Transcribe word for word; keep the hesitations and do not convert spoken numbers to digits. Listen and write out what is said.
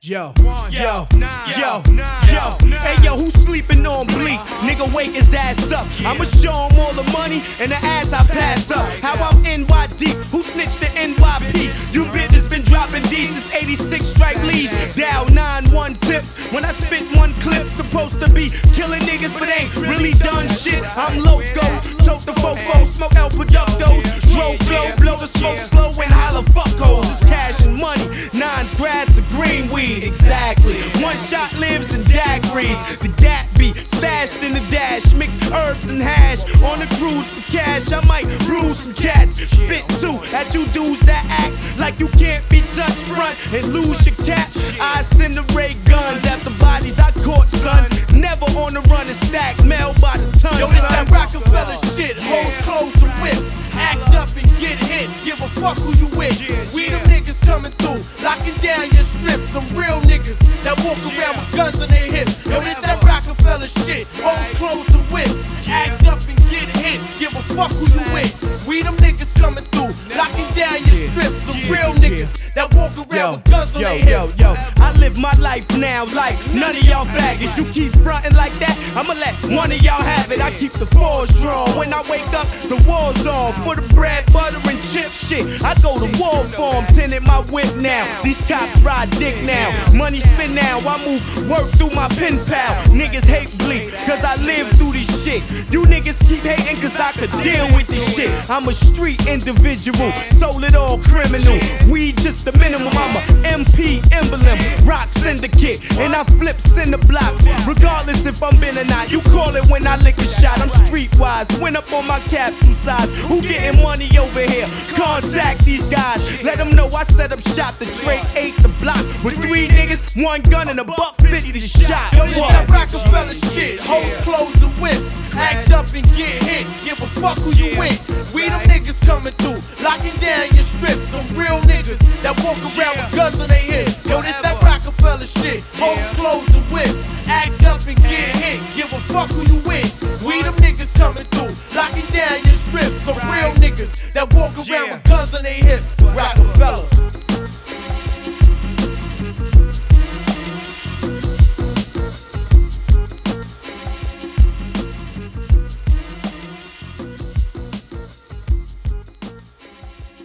Yo, yo, yo, yo, hey yo, who's sleeping on bleak? Nigga, wake his ass up. I'ma show him all the money and the ass I pass up. How I'm N Y D, who snitched to N Y P? You bitches been dropping D's since eighty-six strike leads. Dial nine one tips when I spit one clip. Supposed to be killing niggas, but ain't really done shit. I'm loco, tote the fofo, smoke El Productos, throw flow, blow the smoke slow and holla fuck hoes. It's cash and money, nines, grass, and green weed. Exactly. One shot lives in daiquiris. The dat be stashed in the dash. Mix herbs and hash. On the cruise for cash. I might bruise some cats. Spit two at you dudes that act like you can't be touched front and lose your cap. I incinerate guns after bodies I caught, son. Never on the run and stack mail by the ton. Yo, this that Rockefeller shit. Hoes, clothes, and whip. Act up and get hit. Give a fuck who you with. We them niggas coming through, locking down your strip. Some real niggas that walk around with guns on their hips. Yo, this that Rockefeller shit. Hoes, clothes, and whip. Act up and get hit. Give a fuck who you with. We them niggas coming through, locking down your strip. Some real niggas that walk around yo, with guns on yo, their hips. Yo, yo, I live my life now like none of y'all baggage. You keep frontin' like that, I'ma let one of y'all have it. I keep the force strong. When I wake up, the war's on. For the bread, butter, and chip shit, I go to war for 'em. Tinted my whip now. These cops ride dick now. Money spin now. I move work through my pen pal. Niggas hate bleak, cause I live through this shit. You niggas keep hating cause I could deal with this shit. I'm a street individual, sold it all criminal. We just the minimum. I'm a M P emblem, rock syndicate, and I flip cinder blocks. Regardless if I'm been or not, you call it when I lick a shot. I'm streetwise, went up on my capsule size. Who getting money over here? Contact these guys, let them know I set up shop. The trade eight the block with three niggas, one gun and a buck fifty to shot. Yo, this that Rockefeller shit. Hoes, clothes, and whip. Act up and get hit. Give a fuck who you with. We them niggas coming through, locking down your strip. Some real niggas that walk around with guns on their hips. Yo, this that Rockefeller shit. Hoes, clothes, and whip. Act up and get hit. Give a fuck who you with. We them niggas coming through, locking down your strip. Some real niggas that walk around with guns on their hips. Rockefeller.